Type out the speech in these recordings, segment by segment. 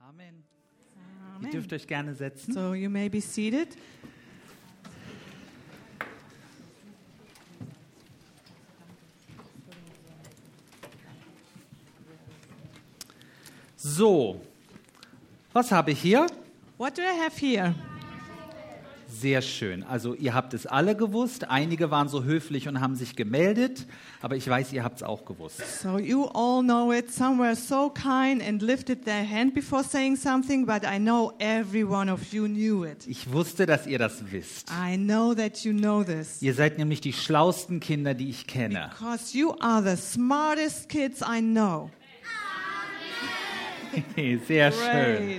Amen. Ihr Amen. dürft euch gerne setzen. So you may be seated. So, was habe ich hier? What do I have here? Sehr schön. Also ihr habt es alle gewusst. Einige waren so höflich und haben sich gemeldet. Aber ich weiß, ihr habt es auch gewusst. So you all know it. Some were so kind and lifted their hand before saying something, but I know every one of you knew it. Ich wusste, dass ihr das wisst. I know that you know this. Ihr seid nämlich die schlauesten Kinder, die ich kenne. Because you are the smartest kids I know. Sehr schön. Great.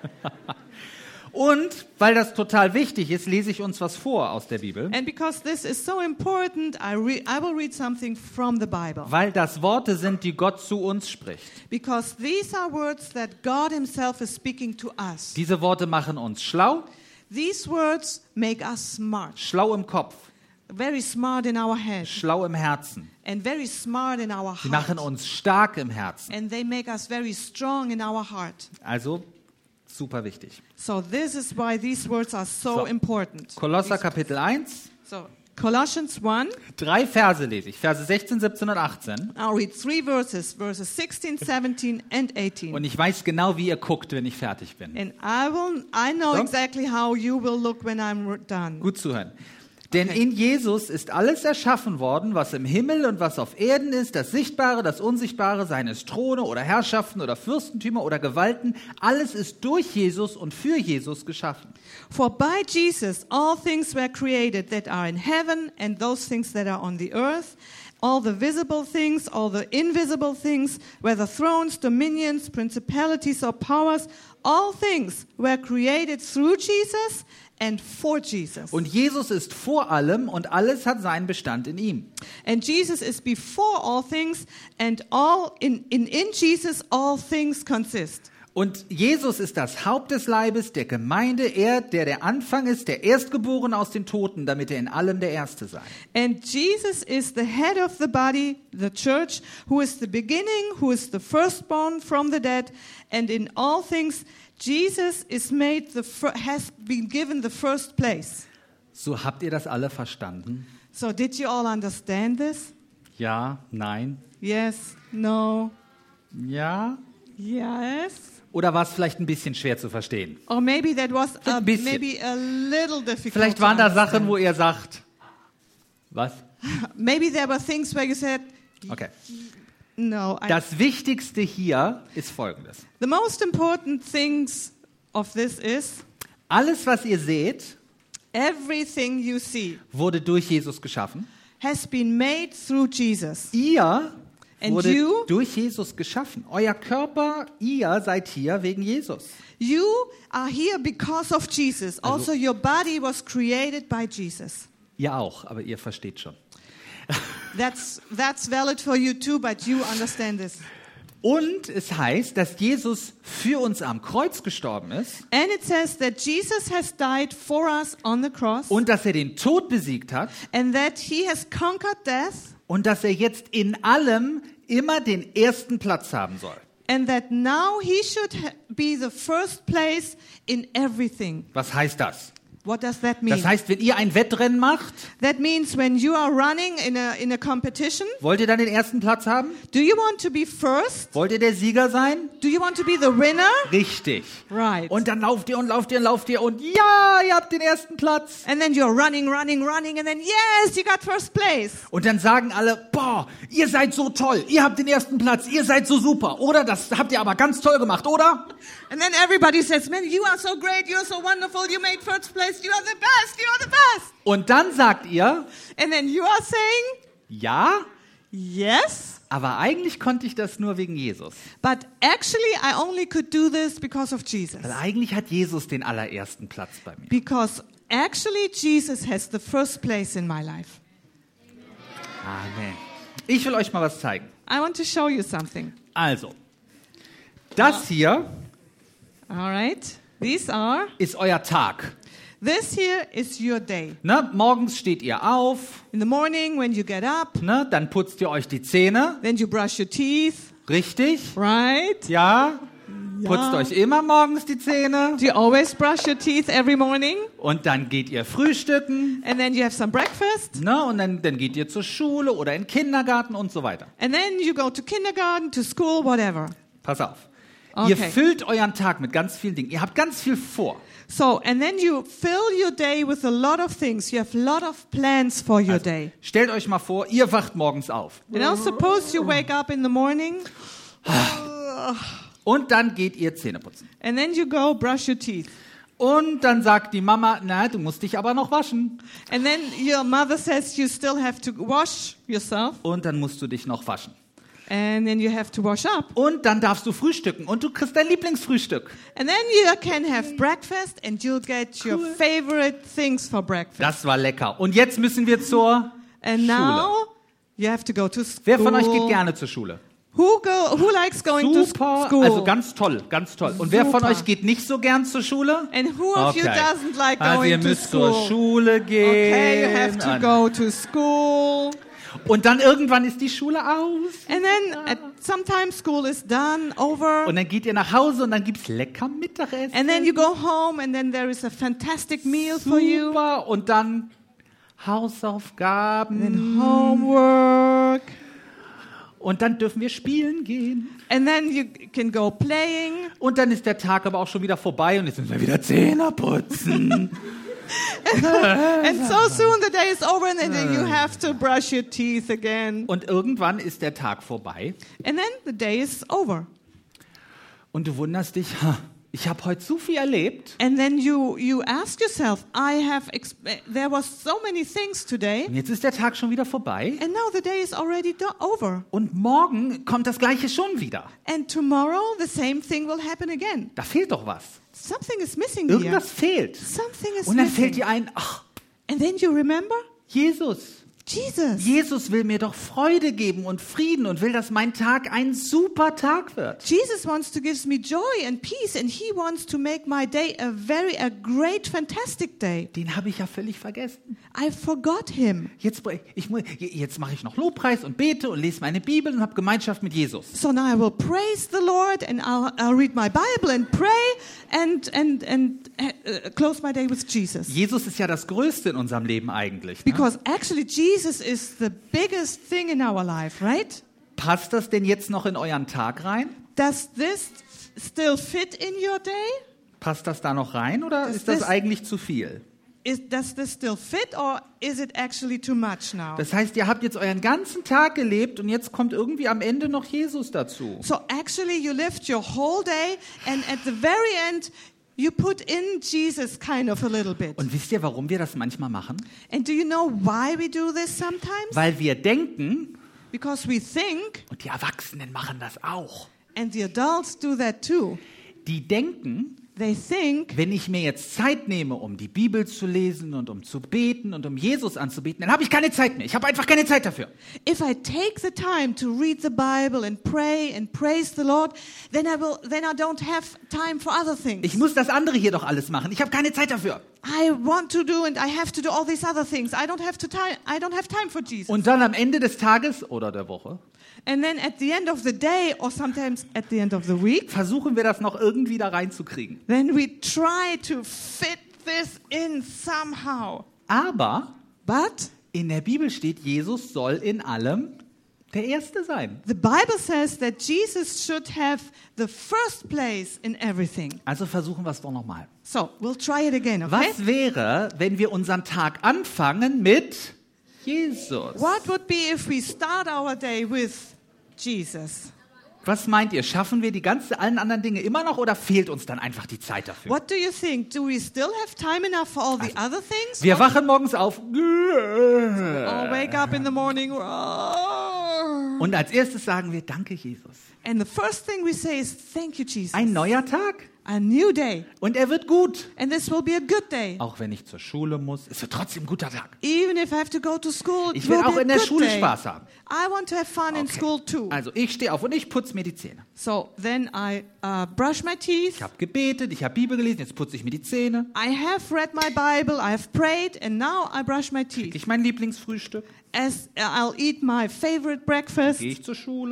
Und weil das total wichtig ist, lese ich uns was vor aus der Bibel. And because this is so important, I will read something from the Bible. Weil das Worte sind, die Gott zu uns spricht. Because these are words that God himself is speaking to us. Diese Worte machen uns schlau, These words make us smart. schlau im Kopf, Very smart in our head. schlau im Herzen. And very smart in our Sie machen heart. uns stark im Herzen. And they make us very strong in our heart. Also super wichtig. So this is why these words are so So, important. Kolosser Kapitel 1, So Colossians 1, 3 Verse lese ich. Verse 16, 17 und 18. I'll read 3 verses, verses 16, 17 and 18. Und ich weiß genau, wie ihr guckt, wenn ich fertig bin. And I know So. exactly how you will look when I'm done. Gut zuhören. Denn Okay. in Jesus ist alles erschaffen worden, was im Himmel und was auf Erden ist, das Sichtbare, das Unsichtbare, seien es Throne oder Herrschaften oder Fürstentümer oder Gewalten. Alles ist durch Jesus und für Jesus geschaffen. For by Jesus all things were created that are in heaven and those things that are on the earth, all the visible things, all the invisible things, whether thrones, dominions, principalities or powers, all things were created through Jesus and for Jesus. Und Jesus ist vor allem und alles hat seinen Bestand in ihm. And Jesus is before all things, and all in Jesus all things consist. Und Jesus ist das Haupt des Leibes, der Gemeinde, er, der Anfang ist, der Erstgeborene aus den Toten, damit er in allem der Erste sei. And Jesus is the head of the body, the church, who is the beginning, who is the firstborn from the dead, and in all things Jesus is has been given the first place. So habt ihr das alle verstanden? So did you all understand this? Ja, nein, Yes, no, ja? yes. Oder war es vielleicht ein bisschen schwer zu verstehen? Or maybe that was Ein bisschen. maybe a little difficult. Vielleicht to waren da understand. Sachen, wo ihr sagt, was? Maybe there were things where you said, Okay. no. Das Wichtigste hier ist Folgendes. The most important things of this is Alles, was ihr seht, everything you see wurde durch Jesus geschaffen. has been made through Jesus. Ihr And wurde you? durch Jesus geschaffen. Euer Körper, ihr seid hier wegen Jesus. You are here because of Jesus. Also, your body was created by Jesus. Ihr auch, aber ihr versteht schon. That's valid for you too, but you understand this. Und es heißt, dass Jesus für uns am Kreuz gestorben ist And it says that Jesus has died for us on the cross, und dass er den Tod besiegt hat and that he has conquered death, und dass er jetzt in allem immer den ersten Platz haben soll. and that now he should be the first place in everything. Was heißt das? What does that mean? Das heißt, wenn ihr ein Wettrennen macht, That means when you are running in a competition, wollt ihr dann den ersten Platz haben? do you want to be first? Wollt ihr der Sieger sein? Do you want to be the winner? Richtig. Right. Und dann lauft ihr und lauft ihr und lauft ihr und ja, ihr habt den ersten Platz. And then you're running, and then yes, you got first place. Und dann sagen alle, boah, ihr seid so toll, ihr habt den ersten Platz, ihr seid so super. Oder das habt ihr aber ganz toll gemacht, oder? And then everybody says, man, you are so great, you're so wonderful, you made first place, you are the best, you are the best. Und dann sagt ihr, And then you are saying, ja, yes, aber eigentlich konnte ich das nur wegen Jesus. but actually I only could do this because of Jesus. Weil eigentlich hat Jesus den allerersten Platz bei mir. Because actually Jesus has the first place in my life. Amen. Ich will euch mal was zeigen. I want to show you something. Also, das hier All right, these are, ist euer Tag. this here is your day. Ne? Morgens steht ihr auf, In the morning when you get up, ne? Dann putzt ihr euch die Zähne. then you brush your teeth, Richtig? right? Ja? Putzt euch immer morgens die Zähne. Do you always brush your teeth every morning? Und dann geht ihr frühstücken. And then you have some breakfast? Ne? Und dann geht ihr zur Schule oder in den Kindergarten und so weiter. And then you go to kindergarten, to school, whatever. Pass auf. Okay. Ihr füllt euren Tag mit ganz vielen Dingen. Ihr habt ganz viel vor. So, and then you fill your day with a lot of things. You have a lot of plans for your day. Stellt euch mal vor, ihr wacht morgens auf. And now suppose you wake up in the morning. Und dann geht ihr Zähne putzen. And then you go brush your teeth. Und dann sagt die Mama, na, du musst dich aber noch waschen. And then your mother says you still have to wash yourself. Und dann musst du dich noch waschen. And then you have to wash up. Und dann darfst du frühstücken. Und du kriegst dein Lieblingsfrühstück. And then you can have breakfast and you'll get your favorite things for breakfast. Das war lecker. Und jetzt müssen wir zur And Schule. now you have to go to school. Wer von euch geht gerne zur Schule? Who likes going to Super, school? also ganz toll, ganz toll. Und wer von Super. euch geht nicht so gern zur Schule? And who of you doesn't like Also ihr going to müsst school? zur Schule gehen. Okay, you have to go to school. Und dann irgendwann ist die Schule aus. And then sometimes school is done, over. Und dann geht ihr nach Hause und dann gibt's lecker Mittagessen. And then you go home and then there is a fantastic meal for you. Super. Und dann Hausaufgaben. And homework. Und dann dürfen wir spielen gehen. And then you can go playing. Und dann ist der Tag aber auch schon wieder vorbei und jetzt müssen wir wieder Zähne putzen. And so soon the day is over and then you have to brush your teeth again. Und irgendwann ist der Tag vorbei. And then the day is over. Und du wunderst dich, ich habe heute so viel erlebt. And then you ask yourself, there was so many things today. Und jetzt ist der Tag schon wieder vorbei. And now the day is already over. Und morgen kommt das Gleiche schon wieder. And tomorrow the same thing will happen again. Da fehlt doch was. Something is missing here. Irgendwas fehlt. Something is Und dann missing. fällt dir ein, ach, And then you remember? Jesus. Jesus. Jesus will mir doch Freude geben und Frieden und will, dass mein Tag ein super Tag wird. Jesus wants to give me joy and peace and he wants to make my day a great, fantastic day. Den habe ich ja völlig vergessen. I forgot him. Jetzt mache ich noch Lobpreis und bete und lese meine Bibel und habe Gemeinschaft mit Jesus. So now I will praise the Lord and I'll read my Bible and pray and close my day with Jesus. Jesus ist ja das Größte in unserem Leben eigentlich. Ne? Because actually Jesus is the biggest thing in our life, right? Passt das denn jetzt noch in euren Tag rein? Does this still fit in your day? Passt das da noch rein oder ist das eigentlich zu viel? Does this still fit or is it actually too much now? Das heißt, ihr habt jetzt euren ganzen Tag gelebt und jetzt kommt irgendwie am Ende noch Jesus dazu. So actually you lived your whole day and at the very end you put in Jesus kind of a little bit. Und wisst ihr, warum wir das manchmal machen? And do you know why we do this sometimes? Weil wir denken, Because we think, und die Erwachsenen machen das auch, and the adults do that too, die denken, they think, wenn ich mir jetzt Zeit nehme, um die Bibel zu lesen und um zu beten und um Jesus anzubeten, dann habe ich keine Zeit mehr. Ich habe einfach keine Zeit dafür. if I take the time to read the Bible and pray and praise the Lord, then I don't have time for other things. Ich muss das andere hier doch alles machen. Ich habe keine Zeit dafür. I want to do and I have to do all these other things. I don't have time for Jesus. Und dann am Ende des Tages oder der Woche And then at the end of the day or sometimes at the end of the week, versuchen wir das noch irgendwie da reinzukriegen. then we try to fit this in somehow. Aber But in der Bibel steht, Jesus soll in allem der Erste sein. the Bible says that Jesus should have the first place in everything. Also versuchen wir es doch nochmal. So, we'll try it again, okay? Was wäre, wenn wir unseren Tag anfangen mit Jesus? What would be if we start our day with Jesus? Was meint ihr? Schaffen wir allen anderen Dinge immer noch oder fehlt uns dann einfach die Zeit dafür? What do you think? Do we still have time enough for all the other things? Wir wachen morgens auf Or wake up in the morning. und als erstes sagen wir, danke Jesus. And the first thing we say is, thank you, Jesus. Ein neuer Tag A new day. und er wird gut. And this will be a good day. Auch wenn ich zur Schule muss, es wird trotzdem ein guter Tag. Even if I have to go to school, Ich it will will auch be a in der good Schule day. Spaß haben. I want to have fun in school too. Also ich stehe auf und ich putze mir die Zähne. So then I brush my teeth. Ich habe gebetet, ich habe Bibel gelesen, jetzt putze ich mir die Zähne. I have read my Bible, I have prayed, and now I brush my teeth. Ich mein Lieblingsfrühstück. As I'll eat my favorite breakfast, Gehe ich zur Schule.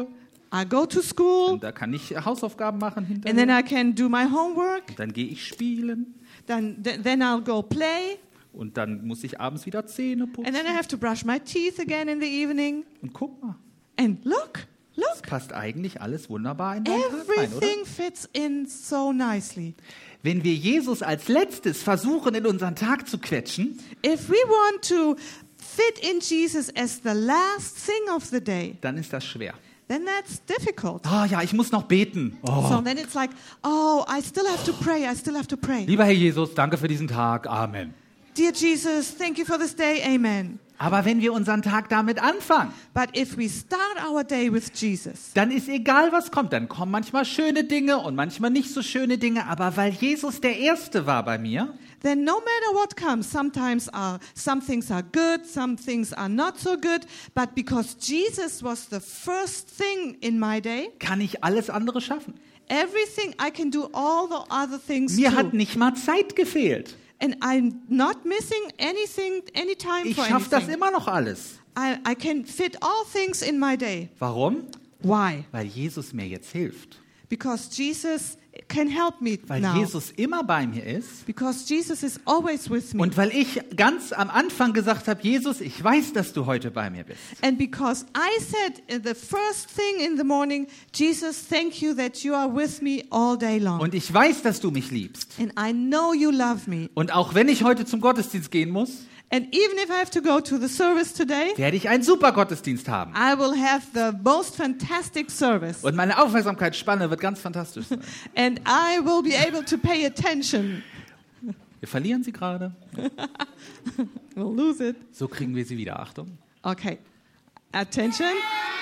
I go to school, Und da kann ich Hausaufgaben machen and then hinterher. I can do my homework. Und dann gehe ich spielen. Then I'll go play, Und dann muss ich abends wieder Zähne and putzen. then I have to brush my teeth again in the evening. Und guck mal, And look, das passt eigentlich alles wunderbar in deinen Tag rein, oder? everything fits in so nicely. Wenn wir Jesus als letztes versuchen, in unseren Tag zu quetschen, If we want to fit in Jesus as the last thing of the day, dann ist das schwer. then that's difficult. Ah ja, ich muss noch beten. So then it's like, oh, I still have to pray, I still have to pray. Lieber Herr Jesus, danke für diesen Tag. Amen. Dear Jesus, thank you for this day, amen. Aber wenn wir unseren Tag damit anfangen, But if we start our day with Jesus, dann ist egal, was kommt. Dann kommen manchmal schöne Dinge und manchmal nicht so schöne Dinge. Aber weil Jesus der Erste war bei mir, then no matter what comes, sometimes some things are good, some things are not so good, but because Jesus was the first thing in my day, kann ich alles andere schaffen. everything, I can do all the other things Mir hat too. nicht mal Zeit gefehlt. And I'm not missing anything, any time Ich for schaffe das anything. immer noch alles. I can fit all things in my day. Warum? Why? Weil Jesus mir jetzt hilft. Because Jesus can help me Weil now. Jesus immer bei mir ist. Because Jesus is always with me. Und weil ich ganz am Anfang gesagt habe, Jesus, ich weiß, dass du heute bei mir bist. And because I said the first thing in the morning, Jesus, thank you that you are with me all day long. Und ich weiß, dass du mich liebst. And I know you love me. Und auch wenn ich heute zum Gottesdienst gehen muss, And even if I have to go to the service today, werde ich einen super Gottesdienst haben. I will have the most fantastic service. Und meine Aufmerksamkeitsspanne wird ganz fantastisch sein. And I will be able to pay attention. Wir verlieren sie gerade. We'll lose it. So kriegen wir sie wieder. Achtung. Okay. Attention.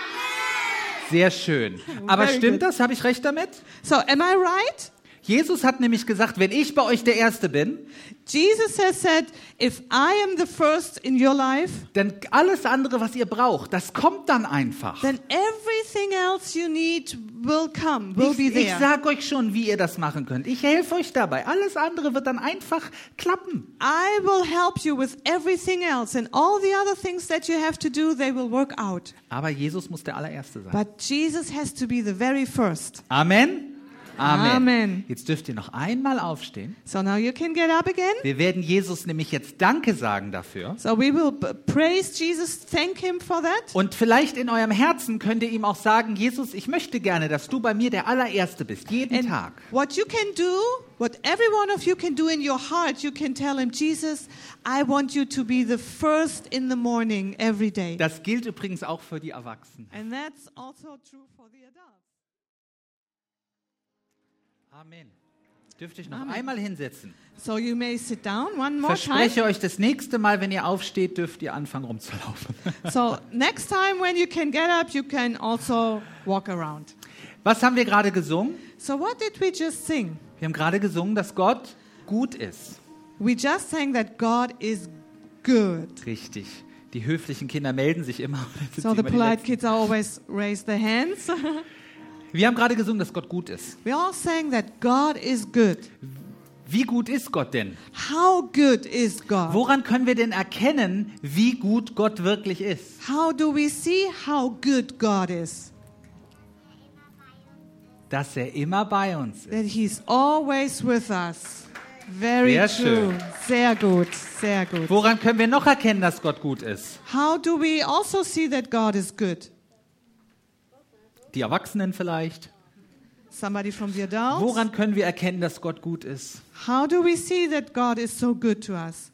Sehr schön. Aber Very stimmt good. das? Habe ich recht damit? So, am I right? Jesus hat nämlich gesagt, wenn ich bei euch der Erste bin, Jesus has said, if I am the first in your life, dann alles andere, was ihr braucht, das kommt dann einfach. then everything else you need will come, will be Ich there. sage euch schon, wie ihr das machen könnt. Ich helfe euch dabei. Alles andere wird dann einfach klappen. I will help you with everything else, and all the other things that you have to do, they will work out. Aber Jesus muss der allererste sein. But Jesus has to be the very first. Amen? Amen. Amen. Jetzt dürft ihr noch einmal aufstehen. So now you can get up again. Wir werden Jesus nämlich jetzt Danke sagen dafür. So we will praise Jesus, thank him for that. Und vielleicht in eurem Herzen könnt ihr ihm auch sagen, Jesus, ich möchte gerne, dass du bei mir der allererste bist, jeden And Tag. what you can do, what every one of you can do in your heart, you can tell him, Jesus, I want you to be the first in the morning every day. Das gilt übrigens auch für die Erwachsenen. And that's also true for the adults. Amen. Dürft euch noch Amen. einmal hinsetzen. So you may sit down one more time. Verspreche euch, das nächste Mal, wenn ihr aufsteht, dürft ihr anfangen rumzulaufen. So next time when you can get up, you can also walk around. Was haben wir gerade gesungen? So what did we just sing? Wir haben gerade gesungen, dass Gott gut ist. We just sang that God is good. Richtig. Die höflichen Kinder melden sich immer. Das sind So the immer die polite Letzten. kids always raise their hands. Wir haben gerade gesungen, dass Gott gut ist. We all sang that God is good. Wie gut ist Gott denn? How good is God? Woran können wir denn erkennen, wie gut Gott wirklich ist? How do we see how good God is? Dass er immer bei uns ist. That He's always with us. Very Sehr true. schön. Sehr gut, sehr gut. Woran können wir noch erkennen, dass Gott gut ist? How do we also see that God is good? Die Erwachsenen vielleicht. Somebody from the adults? Woran können wir erkennen, dass Gott gut ist? How do we see that God is so good to us?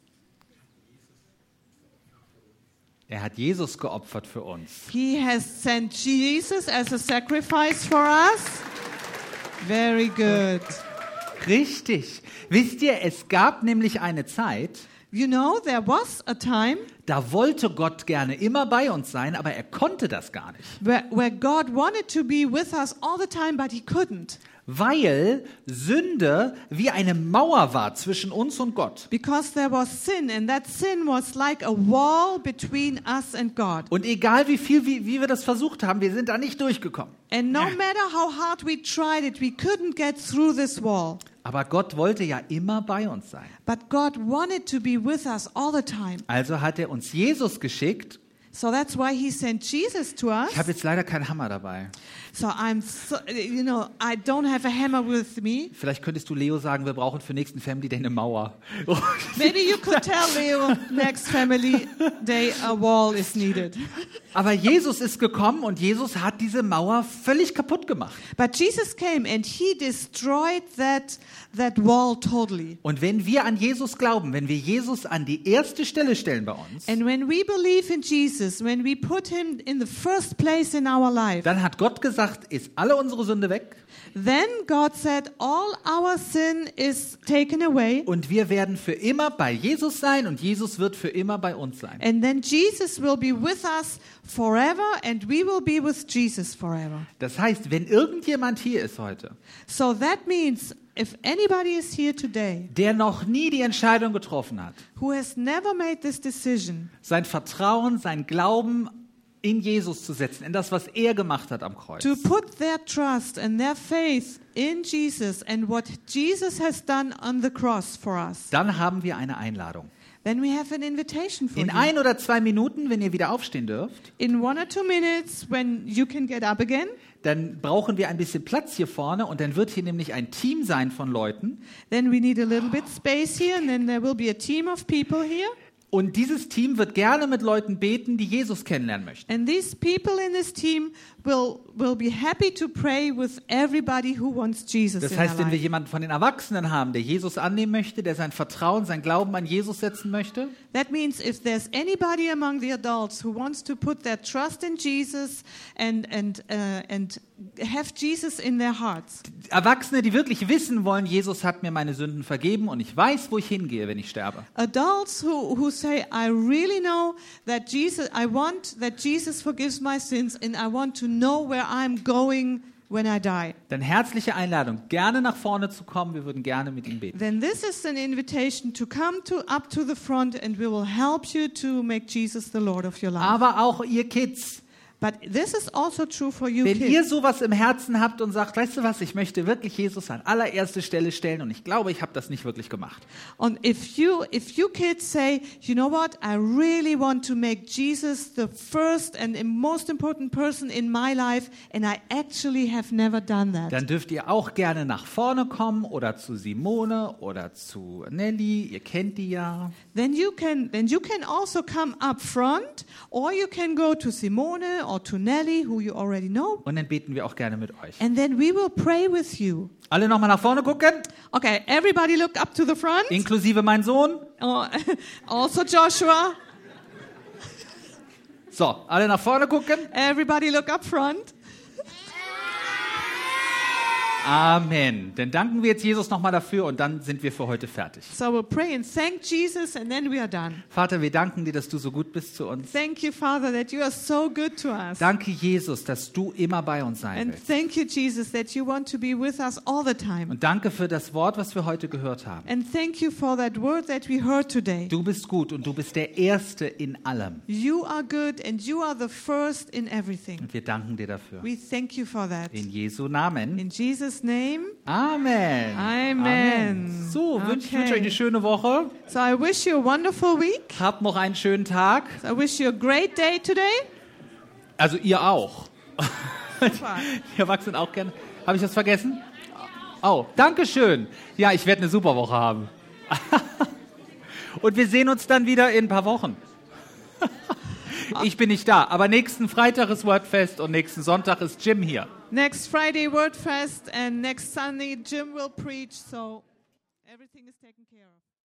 Er hat Jesus geopfert für uns. He has sent Jesus as a sacrifice for us. Very good. Richtig. Wisst ihr, es gab nämlich eine Zeit, You know, there was a time da wollte Gott gerne immer bei uns sein, aber er konnte das gar nicht. where God wanted to be with us all the time, but He couldn't. Weil Sünde wie eine Mauer war zwischen uns und Gott. Because there was sin, and that sin was like a wall between us and God. Und egal wie wir das versucht haben, wir sind da nicht durchgekommen. And no matter how hard we tried it, we couldn't get through this wall. Aber Gott wollte ja immer bei uns sein. But God wanted to be with us all the time. Also hat er uns Jesus geschickt, So that's why he sent Jesus to us. Ich habe jetzt leider keinen Hammer dabei. So I don't have a hammer with me. Vielleicht könntest du Leo sagen, wir brauchen für nächsten Family Day eine Mauer. Maybe you could tell Leo next family day a wall is needed. Aber Jesus ist gekommen und Jesus hat diese Mauer völlig kaputt gemacht. But Jesus came and he destroyed that wall totally. Und wenn wir an Jesus glauben, wenn wir Jesus an die erste Stelle stellen bei uns, And when we believe in Jesus, when we put him in the first place in our life, dann hat Gott gesagt, ist alle unsere Sünde weg then God said all our sin is taken away. und wir werden für immer bei Jesus sein und Jesus wird für immer bei uns sein. And then Jesus will be with us forever and we will be with Jesus forever. Das heißt, wenn irgendjemand hier ist heute, So that means if anybody is here today der noch nie die Entscheidung getroffen hat, who has never made this decision sein Vertrauen, sein Glauben in Jesus zu setzen, in das, was er gemacht hat am Kreuz, to put their trust and their faith in Jesus and what Jesus has done on the cross for us, dann haben wir eine Einladung. then we have an invitation for In you. 1 oder 2 Minuten, wenn ihr wieder aufstehen dürft, In 1 or 2 minutes, when you can get up again, dann brauchen wir ein bisschen Platz hier vorne und dann wird hier nämlich ein Team sein von Leuten. then we need a little bit space here, and then there will be a team of people here. Und dieses Team wird gerne mit Leuten beten, die Jesus kennenlernen möchten. And these people in this team will be happy to pray with everybody who wants Jesus Das in heißt, their wenn wir life. jemanden von den Erwachsenen haben, der Jesus annehmen möchte, der sein Vertrauen, sein Glauben an Jesus setzen möchte, That means if there's anybody among the adults who wants to put their trust in Jesus and have Jesus in their hearts, Erwachsene, die wirklich wissen wollen, Jesus hat mir meine Sünden vergeben und ich weiß, wo ich hingehe, wenn ich sterbe. adults who say, I really know that I want that Jesus forgives my sins and I want to know where I'm going when I die. Dann herzliche Einladung, gerne nach vorne zu kommen, wir würden gerne mit Ihnen beten. Then this is an invitation to come up to the front and we will help you to make Jesus the Lord of your life. Aber auch ihr Kids, But this is also true for you wenn kids. ihr sowas im Herzen habt und sagt, weißt du was, ich möchte wirklich Jesus an allererste Stelle stellen und ich glaube, ich habe das nicht wirklich gemacht. And if you kids say, you know what, I really want to make Jesus the first and the most important person in my life, and I actually have never done that. Dann dürft ihr auch gerne nach vorne kommen oder zu Simone oder zu Nelly, ihr kennt die ja. Then you can also come up front, or you can go to Simone or to Nelly, who you already know, Und dann beten wir auch gerne mit euch. and then we will pray with you. Alle nochmal nach vorne gucken, Okay, everybody look up to the front. inklusive mein Sohn. Also Joshua, So, alle nach vorne gucken. everybody look up front. Amen. Dann danken wir jetzt Jesus nochmal dafür und dann sind wir für heute fertig. So we'll pray and thank Jesus, and then we are done. Vater, wir danken dir, dass du so gut bist zu uns. Thank you, Father, that you are so good to us. Danke, Jesus, dass du immer bei uns sein And willst. thank you, Jesus, that you want to be with us all the time. Und danke für das Wort, was wir heute gehört haben. And thank you for that word that we heard today. Du bist gut und du bist der Erste in allem. You are good and you are the first in everything. Und wir danken dir dafür. We thank you for that. In Jesu Namen. In Jesus' name, Amen. Amen. So, ich wünsche Okay. euch eine schöne Woche. so I wish you a wonderful week. Habt noch einen schönen Tag. So I wish you a great day today. Also ihr auch. Super. Die Erwachsenen auch gerne. Habe ich das vergessen? Oh, danke schön. Ja, ich werde eine super Woche haben. Und wir sehen uns dann wieder in ein paar Wochen. Ich bin nicht da, aber nächsten Freitag ist Wordfest und nächsten Sonntag ist Jim hier. Next Friday, Word Fest, and next Sunday, Jim will preach, so everything is taken care of.